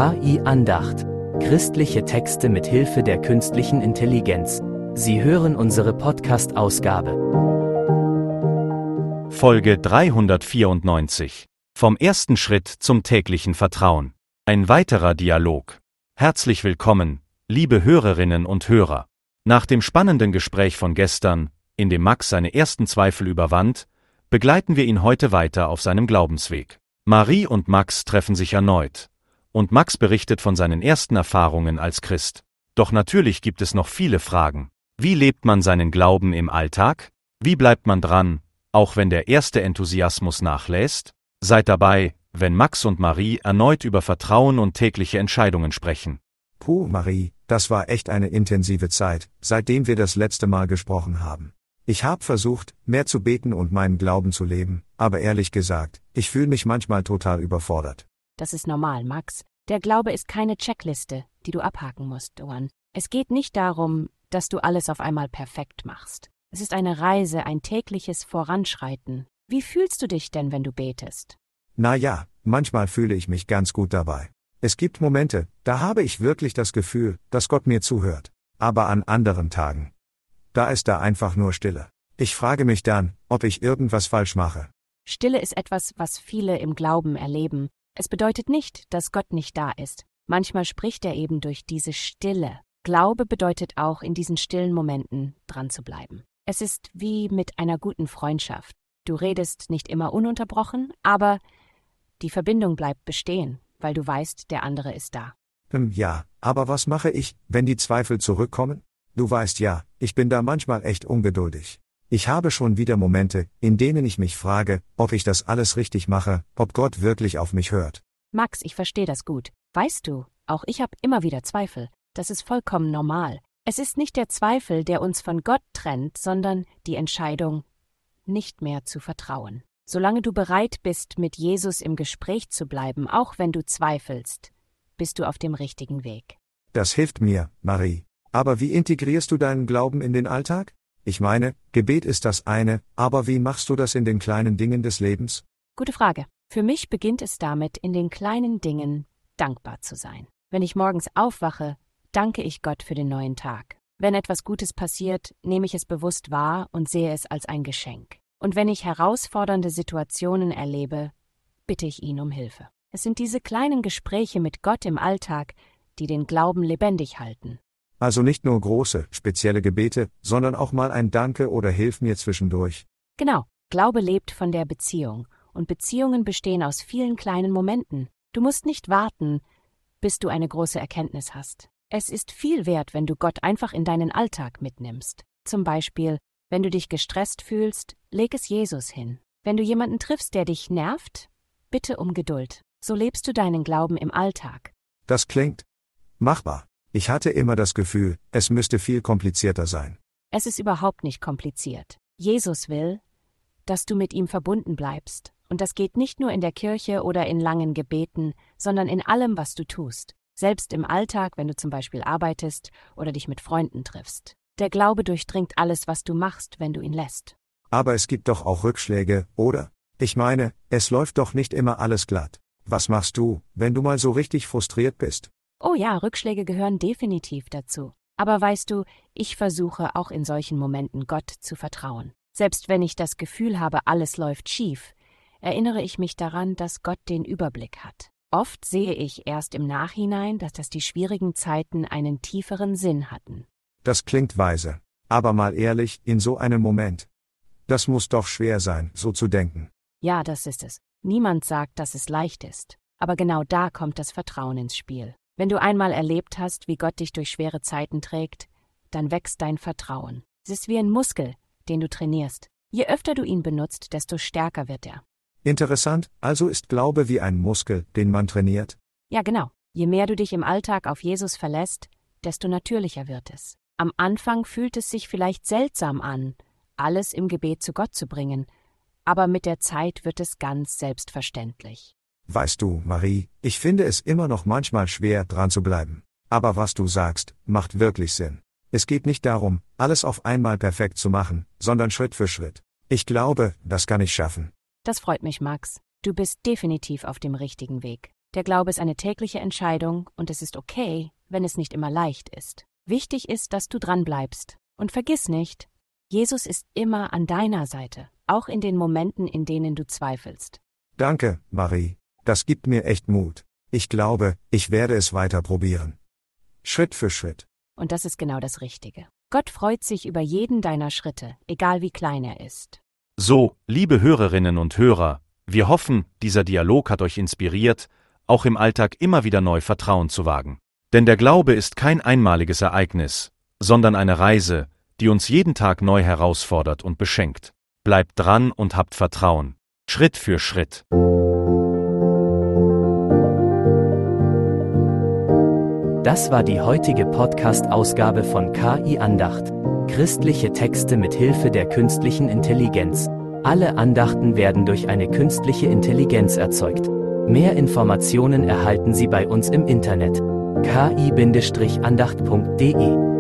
KI Andacht. Christliche Texte mit Hilfe der künstlichen Intelligenz. Sie hören unsere Podcast-Ausgabe. Folge 394. Vom ersten Schritt zum täglichen Vertrauen. Ein weiterer Dialog. Herzlich willkommen, liebe Hörerinnen und Hörer. Nach dem spannenden Gespräch von gestern, in dem Max seine ersten Zweifel überwand, begleiten wir ihn heute weiter auf seinem Glaubensweg. Marie und Max treffen sich erneut. Und Max berichtet von seinen ersten Erfahrungen als Christ. Doch natürlich gibt es noch viele Fragen. Wie lebt man seinen Glauben im Alltag? Wie bleibt man dran, auch wenn der erste Enthusiasmus nachlässt? Seid dabei, wenn Max und Marie erneut über Vertrauen und tägliche Entscheidungen sprechen. Puh, Marie, das war echt eine intensive Zeit, seitdem wir das letzte Mal gesprochen haben. Ich habe versucht, mehr zu beten und meinen Glauben zu leben, aber ehrlich gesagt, ich fühle mich manchmal total überfordert. Das ist normal, Max. Der Glaube ist keine Checkliste, die du abhaken musst, Owen. Es geht nicht darum, dass du alles auf einmal perfekt machst. Es ist eine Reise, ein tägliches Voranschreiten. Wie fühlst du dich denn, wenn du betest? Na ja, manchmal fühle ich mich ganz gut dabei. Es gibt Momente, da habe ich wirklich das Gefühl, dass Gott mir zuhört. Aber an anderen Tagen, da ist da einfach nur Stille. Ich frage mich dann, ob ich irgendwas falsch mache. Stille ist etwas, was viele im Glauben erleben. Es bedeutet nicht, dass Gott nicht da ist. Manchmal spricht er eben durch diese Stille. Glaube bedeutet auch, in diesen stillen Momenten dran zu bleiben. Es ist wie mit einer guten Freundschaft. Du redest nicht immer ununterbrochen, aber die Verbindung bleibt bestehen, weil du weißt, der andere ist da. Ja, aber was mache ich, wenn die Zweifel zurückkommen? Du weißt ja, ich bin da manchmal echt ungeduldig. Ich habe schon wieder Momente, in denen ich mich frage, ob ich das alles richtig mache, ob Gott wirklich auf mich hört. Max, ich verstehe das gut. Weißt du, auch ich habe immer wieder Zweifel. Das ist vollkommen normal. Es ist nicht der Zweifel, der uns von Gott trennt, sondern die Entscheidung, nicht mehr zu vertrauen. Solange du bereit bist, mit Jesus im Gespräch zu bleiben, auch wenn du zweifelst, bist du auf dem richtigen Weg. Das hilft mir, Marie. Aber wie integrierst du deinen Glauben in den Alltag? Ich meine, Gebet ist das eine, aber wie machst du das in den kleinen Dingen des Lebens? Gute Frage. Für mich beginnt es damit, in den kleinen Dingen dankbar zu sein. Wenn ich morgens aufwache, danke ich Gott für den neuen Tag. Wenn etwas Gutes passiert, nehme ich es bewusst wahr und sehe es als ein Geschenk. Und wenn ich herausfordernde Situationen erlebe, bitte ich ihn um Hilfe. Es sind diese kleinen Gespräche mit Gott im Alltag, die den Glauben lebendig halten. Also nicht nur große, spezielle Gebete, sondern auch mal ein Danke oder Hilf mir zwischendurch. Genau, Glaube lebt von der Beziehung. Und Beziehungen bestehen aus vielen kleinen Momenten. Du musst nicht warten, bis du eine große Erkenntnis hast. Es ist viel wert, wenn du Gott einfach in deinen Alltag mitnimmst. Zum Beispiel, wenn du dich gestresst fühlst, leg es Jesus hin. Wenn du jemanden triffst, der dich nervt, bitte um Geduld. So lebst du deinen Glauben im Alltag. Das klingt machbar. Ich hatte immer das Gefühl, es müsste viel komplizierter sein. Es ist überhaupt nicht kompliziert. Jesus will, dass du mit ihm verbunden bleibst. Und das geht nicht nur in der Kirche oder in langen Gebeten, sondern in allem, was du tust. Selbst im Alltag, wenn du zum Beispiel arbeitest oder dich mit Freunden triffst. Der Glaube durchdringt alles, was du machst, wenn du ihn lässt. Aber es gibt doch auch Rückschläge, oder? Ich meine, es läuft doch nicht immer alles glatt. Was machst du, wenn du mal so richtig frustriert bist? Oh ja, Rückschläge gehören definitiv dazu. Aber weißt du, ich versuche auch in solchen Momenten Gott zu vertrauen. Selbst wenn ich das Gefühl habe, alles läuft schief, erinnere ich mich daran, dass Gott den Überblick hat. Oft sehe ich erst im Nachhinein, dass die schwierigen Zeiten einen tieferen Sinn hatten. Das klingt weise. Aber mal ehrlich, in so einem Moment. Das muss doch schwer sein, so zu denken. Ja, das ist es. Niemand sagt, dass es leicht ist. Aber genau da kommt das Vertrauen ins Spiel. Wenn du einmal erlebt hast, wie Gott dich durch schwere Zeiten trägt, dann wächst dein Vertrauen. Es ist wie ein Muskel, den du trainierst. Je öfter du ihn benutzt, desto stärker wird er. Interessant, also ist Glaube wie ein Muskel, den man trainiert? Ja, genau. Je mehr du dich im Alltag auf Jesus verlässt, desto natürlicher wird es. Am Anfang fühlt es sich vielleicht seltsam an, alles im Gebet zu Gott zu bringen, aber mit der Zeit wird es ganz selbstverständlich. Weißt du, Marie, ich finde es immer noch manchmal schwer, dran zu bleiben. Aber was du sagst, macht wirklich Sinn. Es geht nicht darum, alles auf einmal perfekt zu machen, sondern Schritt für Schritt. Ich glaube, das kann ich schaffen. Das freut mich, Max. Du bist definitiv auf dem richtigen Weg. Der Glaube ist eine tägliche Entscheidung und es ist okay, wenn es nicht immer leicht ist. Wichtig ist, dass du dran bleibst. Und vergiss nicht, Jesus ist immer an deiner Seite, auch in den Momenten, in denen du zweifelst. Danke, Marie. Das gibt mir echt Mut. Ich glaube, ich werde es weiter probieren. Schritt für Schritt. Und das ist genau das Richtige. Gott freut sich über jeden deiner Schritte, egal wie klein er ist. So, liebe Hörerinnen und Hörer, wir hoffen, dieser Dialog hat euch inspiriert, auch im Alltag immer wieder neu Vertrauen zu wagen. Denn der Glaube ist kein einmaliges Ereignis, sondern eine Reise, die uns jeden Tag neu herausfordert und beschenkt. Bleibt dran und habt Vertrauen. Schritt für Schritt. Das war die heutige Podcast-Ausgabe von KI Andacht. Christliche Texte mit Hilfe der künstlichen Intelligenz. Alle Andachten werden durch eine künstliche Intelligenz erzeugt. Mehr Informationen erhalten Sie bei uns im Internet: ki-andacht.de